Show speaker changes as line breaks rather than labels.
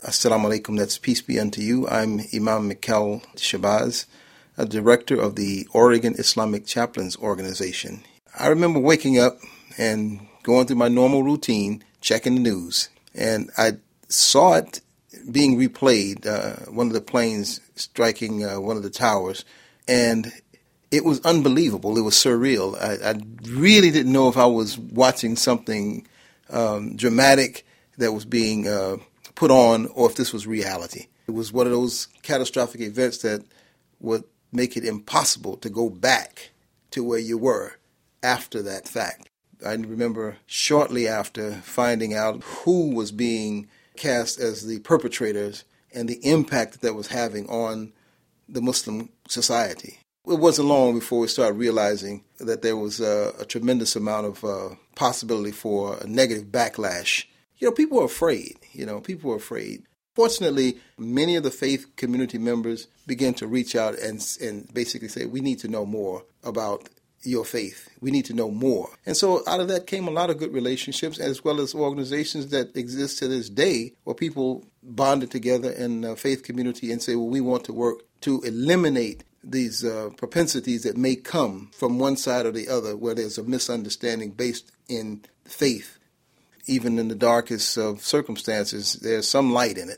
Assalamu alaikum, that's peace be unto you. I'm Imam Mikel Shabazz, a director of the Oregon Islamic Chaplains Organization. I remember waking up and going through my normal routine, checking the news, and I saw it being replayed, one of the planes striking one of the towers, and it was unbelievable. It was surreal. I really didn't know if I was watching something dramatic that was being put on, or if this was reality. It was one of those catastrophic events that would make it impossible to go back to where you were after that fact. I remember shortly after finding out who was being cast as the perpetrators and the impact that was having on the Muslim society. It wasn't long before we started realizing that there was a tremendous amount of possibility for a negative backlash. People are afraid. People are afraid. Fortunately, many of the faith community members began to reach out and basically say, we need to know more about your faith. We need to know more. And so out of that came a lot of good relationships, as well as organizations that exist to this day where people bonded together in the faith community and say, well, we want to work to eliminate these propensities that may come from one side or the other where there's a misunderstanding based in faith. Even in the darkest of circumstances, there's some light in it.